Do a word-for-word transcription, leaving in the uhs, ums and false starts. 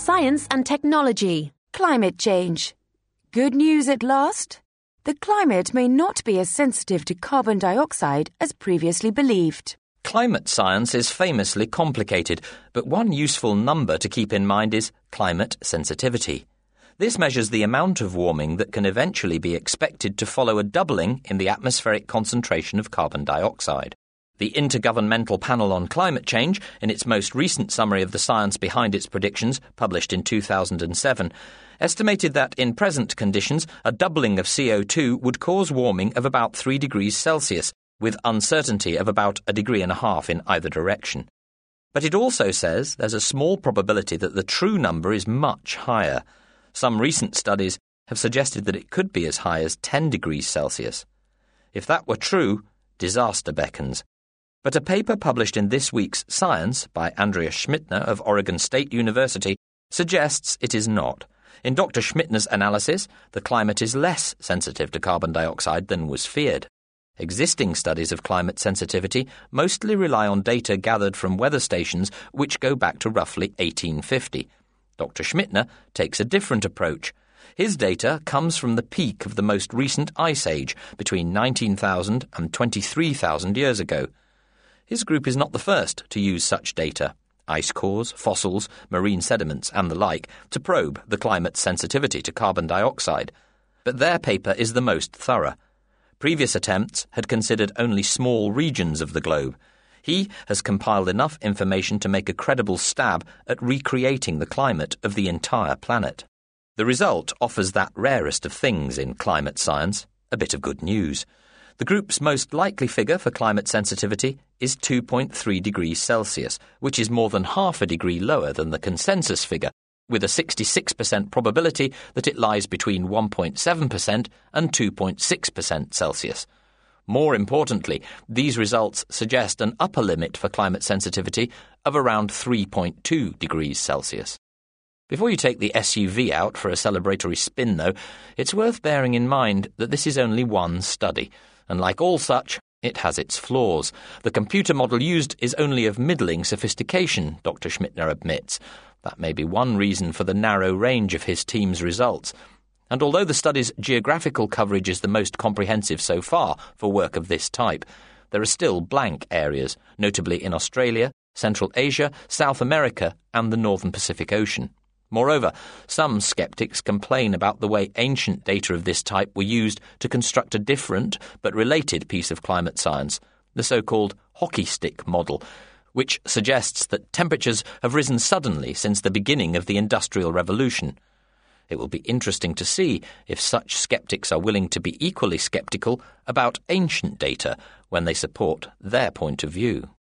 Science and technology. Climate change. Good news at last? The climate may not be as sensitive to carbon dioxide as previously believed. Climate science is famously complicated, but one useful number to keep in mind is climate sensitivity. This measures the amount of warming that can eventually be expected to follow a doubling in the atmospheric concentration of carbon dioxide. The Intergovernmental Panel on Climate Change, in its most recent summary of the science behind its predictions, published in two thousand seven, estimated that in present conditions a doubling of C O two would cause warming of about three degrees Celsius, with uncertainty of about a degree and a half in either direction. But it also says there's a small probability that the true number is much higher. Some recent studies have suggested that it could be as high as ten degrees Celsius. If that were true, disaster beckons. But a paper published in this week's Science by Andreas Schmittner of Oregon State University suggests it is not. In Doctor Schmittner's analysis, the climate is less sensitive to carbon dioxide than was feared. Existing studies of climate sensitivity mostly rely on data gathered from weather stations which go back to roughly eighteen fifty. Doctor Schmittner takes a different approach. His data comes from the peak of the most recent ice age between nineteen thousand and twenty-three thousand years ago. His group is not the first to use such data, ice cores, fossils, marine sediments and the like, to probe the climate's sensitivity to carbon dioxide. But their paper is the most thorough. Previous attempts had considered only small regions of the globe. He has compiled enough information to make a credible stab at recreating the climate of the entire planet. The result offers that rarest of things in climate science, a bit of good news. The group's most likely figure for climate sensitivity is two point three degrees Celsius, which is more than half a degree lower than the consensus figure, with a sixty-six percent probability that it lies between one point seven percent and two point six percent Celsius. More importantly, these results suggest an upper limit for climate sensitivity of around three point two degrees Celsius. Before you take the S U V out for a celebratory spin, though, it's worth bearing in mind that this is only one study, and like all such, it has its flaws. The computer model used is only of middling sophistication, Doctor Schmittner admits. That may be one reason for the narrow range of his team's results. And although the study's geographical coverage is the most comprehensive so far for work of this type, there are still blank areas, notably in Australia, Central Asia, South America and the Northern Pacific Ocean. Moreover, some skeptics complain about the way ancient data of this type were used to construct a different but related piece of climate science, the so-called hockey stick model, which suggests that temperatures have risen suddenly since the beginning of the Industrial Revolution. It will be interesting to see if such skeptics are willing to be equally skeptical about ancient data when they support their point of view.